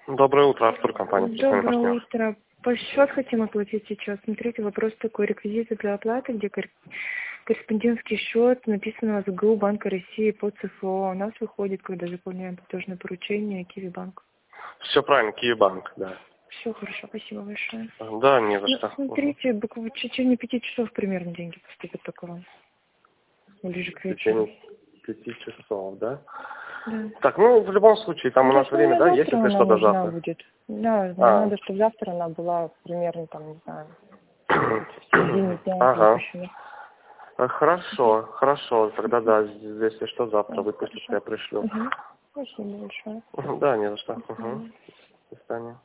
Доброе утро, Артур, компания «Специальный Доброе партнер». утро. По счет хотим оплатить сейчас. Смотрите, вопрос такой. Реквизиты для оплаты, где корреспондентский счет, написано СГУ Банка России по ЦФО. У нас выходит, когда заполняем платежное поручение, Киви-банк. Все правильно, Киви-банк, да. Все хорошо, спасибо большое. Да, не за что. Смотрите, буквально в течение 5 часов примерно деньги поступят только вам. Ближе к В вечеру. течение 5 часов, да? Да. Так, ну, в любом случае, там у нас Просто время, мне да, есть, завтра если она что, до нужна завтра? будет. Да, мне А. надо, чтобы завтра она была примерно, там, не знаю, в середине дня Ага. выпущена. Хорошо, тогда да, если что, завтра Да, выпустят, хорошо. я пришлю. Спасибо большое. Да, не за что. До свидания. До свидания.